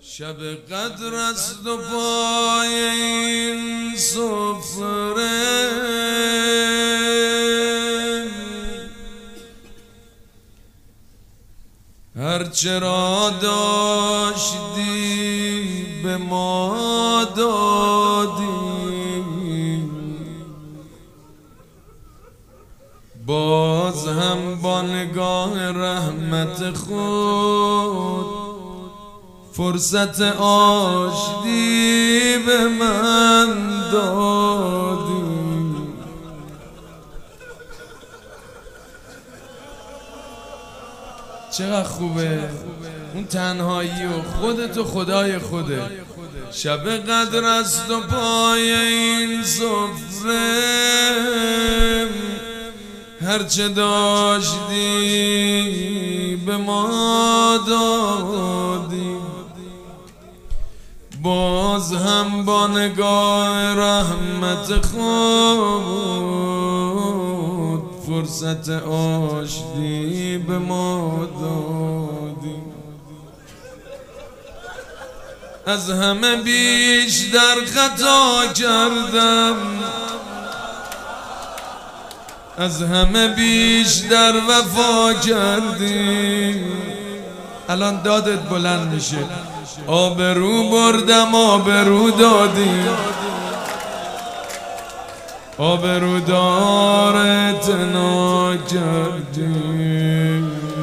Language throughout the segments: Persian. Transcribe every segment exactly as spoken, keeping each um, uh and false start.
شب قدر است و پای این سفره هرچه را داشتی به ما دادی، باز هم با نگاه رحمت خود فرصت آشتی به من دادی. چقدر خوبه اون تنهایی و خودت و خدای خوده. شب قدر است و پای این سفره هرچه داشتی به ما دادی، باز هم با نگاه رحمت خود فرصت آشتی به ما دادی. از همه بیشتر خطا کردم، از همه بیشتر وفا کردی. الان دادت بلند میشه. آبرو بردم آبرو دادی، آبرو دار اعتنا کردی.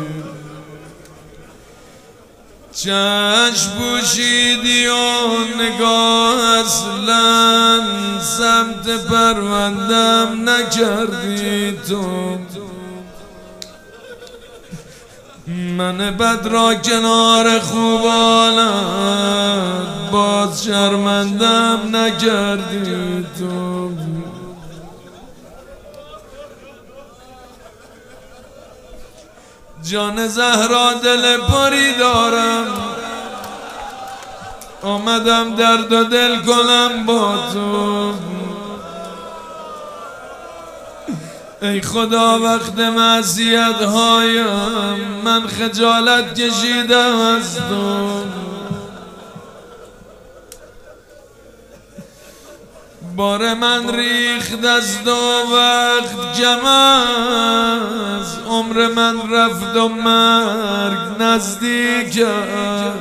چشم پوشیدی و نگاه اصلا سمت پروندم نکردی. تو من بد را کنار خوبانت باز شرمندم نکردی. تو جان زهرا دل پری دارم، آمدم درد و دل کنم با تو. ای خدا وقت معصیت هایم من خجالت کشیدم از تو. بار من ریخت از دو وقت کم است، عمر من رفت و مرگ نزدیک است.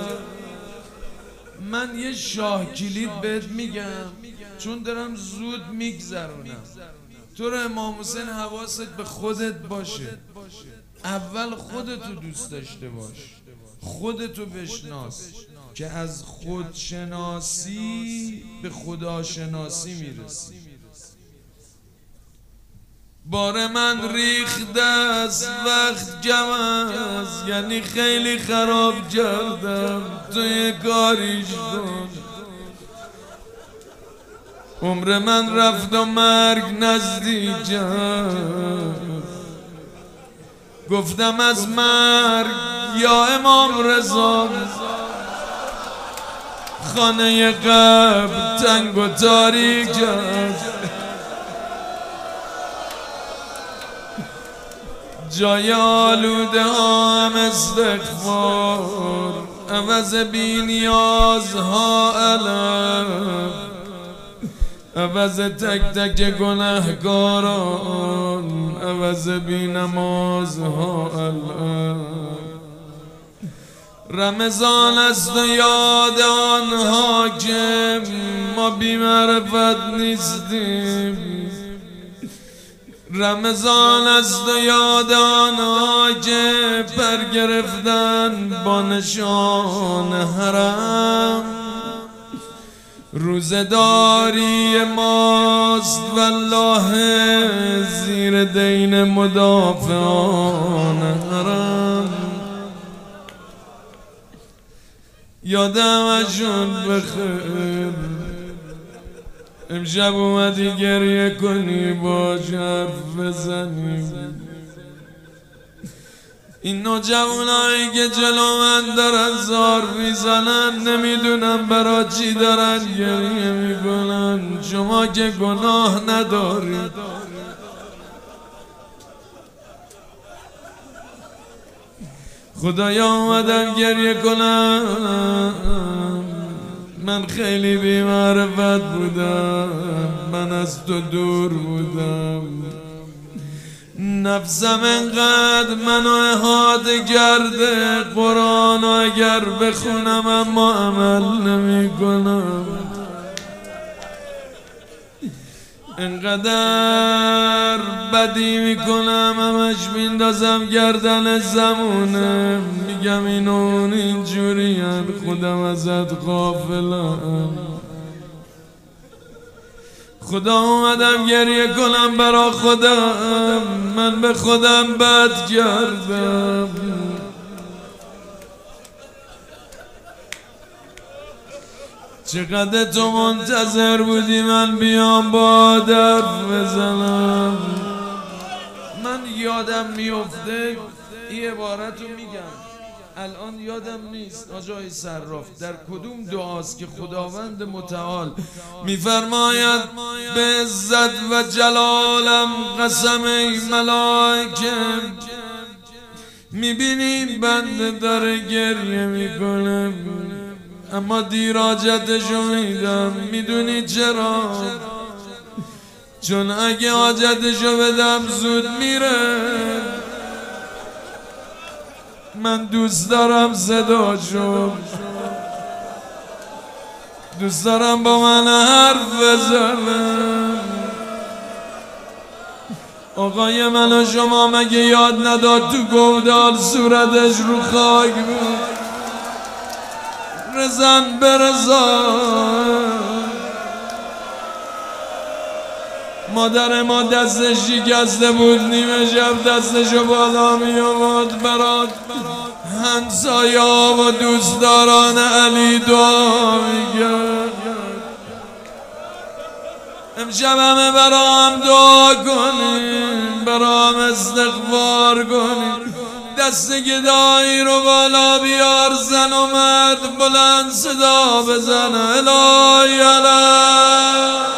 من یه شاه کلید بهت میگم چون دارم زود میگذرونم. تو رو امام حسین حواست به خودت باشه. اول خودتو دوست داشته باش، خودتو بشناس که از خودشناسی به خداشناسی میرسی. بار من ریخته از وقت کم است، یعنی خیلی خراب کردم توی کاریش کن. عمر من رفت و مرگ نزدیک است. گفتم از مرگ یا امام رضا خانه قبر تنگ و تاریک است. جای آلوده ها هم استغفار، عوض بی نیازها علم، عوض تک تک گناهکاران، عوض بی نمازها علم. رمضان است و یاد آنها که ما بی معرفت نیستیم. رمضان است و یاد آنها که پر گرفتن با نشان حرم. روزداری ماست والله زیر دین مدافعان حرم. یادم اشون بخیر امشب اومدی گریه کنی با حرف بزنی. این نوجوانایی که جلو من دارن زار میزنن نمیدونم برا چی دارن گریه میکنن. شما که گناه ندارید، خدایا اومدم گریه کنم، من خیلی بی معرفت بودم، من از تو دور بودم، نفسم انقدر منو احاطه کرده، قرآن اگر بخونم اما عمل نمی کنم، انقدر بدی میکنم همش میندازم گردن زمونه، میگم اینون اینجوری هن، خودم ازت غافلم. خدا اومدم گریه کنم برا خودم، من به خودم بد کردم، چقدر تو منتظر بودی من بیام با درف بزنم. من یادم میفته این عبارت رو میگم، الان یادم نیست آجای صراف در کدوم دعاست که خداوند متعال میفرماید به عزت و جلالم قسم ای ملائکه، میبینی بنده داره گریه میکنه اما دیر حاجتشو میدم. میدونی چرا؟ چون اگه حاجتشو بدم زود میره. من دوست دارم صداشو، دوست دارم با من حرف بزنم. آقای من و شما مگه یاد نداد تو گودال صورتش رو خاک بود؟ رزن برزان مادر ما دستش شکسته بود، نیمه شب دستشو بالا می آورد برات همسایا و دوستداران علی دعا میگرد. امشب همه برام دعا کنیم، برام استغفار کنیم، دست گدایی رو بالا بیار، زن و مرد بلند صدا بزن الهی الهی.